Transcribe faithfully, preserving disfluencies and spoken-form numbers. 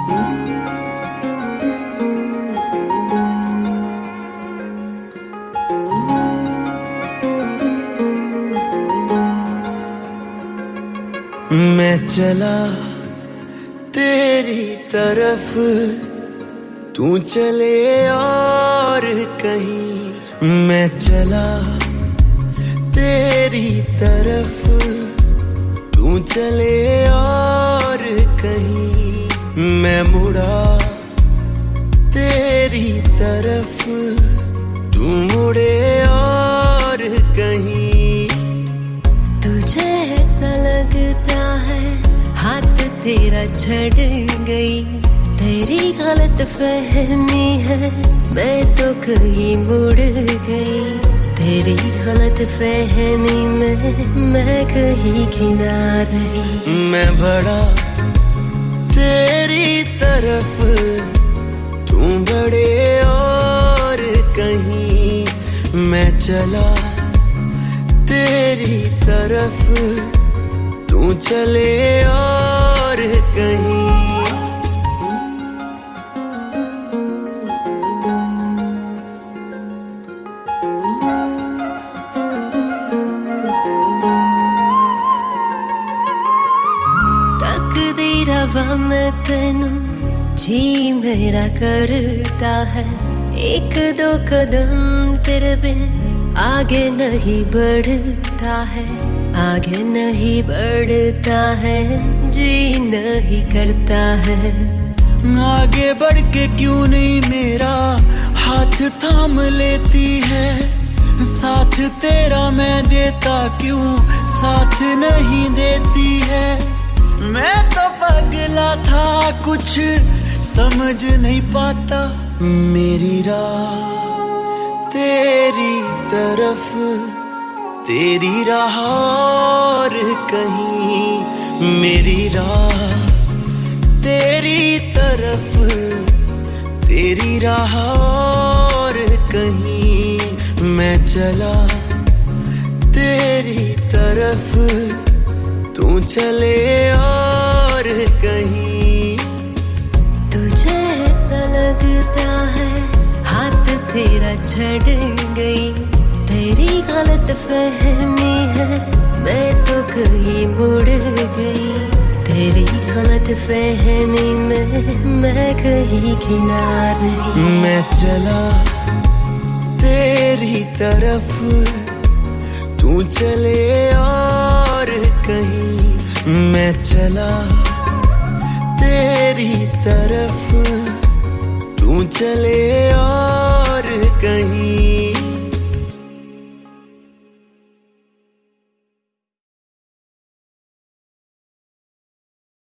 मैं चला तेरी तरफ, तू चले और कहीं। मैं चला तेरी तरफ, तू चले और कहीं। मैं मुड़ा तेरी तरफ, तू मुड़े और कहीं। तुझे ऐसा लगता है हाथ तेरा छड़ गई, तेरी गलत फहमी है, मैं तो कहीं मुड़ गई। तेरी गलत फहमी में मैं कहीं किना रही। मैं बढ़ा तेरी तरफ, तू बढ़े और कहीं। मैं चला तेरी तरफ, तू चले और कहीं। तकदीर हवा में तेनू जी मेरा करता है। एक दो कदम तेरे बिन आगे नहीं बढ़ता है, आगे नहीं बढ़ता है, जी नहीं करता है। आगे बढ़ के क्यों नहीं मेरा हाथ थाम लेती है। साथ तेरा मैं देता क्यों साथ नहीं देती है। मैं तो पगला था कुछ समझ नहीं पाता। मेरी राह तेरी तरफ, तेरी राह और कहीं। मेरी राह तेरी तरफ, तेरी राह और कहीं। मैं चला तेरी तरफ, तू चले और कहीं। तुझे ऐसा लगता है हाथ तेरा छड़ गई, तेरी गलत फहमी है, मैं तो कहीं मुड़ गई। तेरी गलत फहमी में मैं कहीं किना रही। मैं चला तेरी तरफ, तू चले और कहीं। मैं चला तेरी तरफ, तू चले और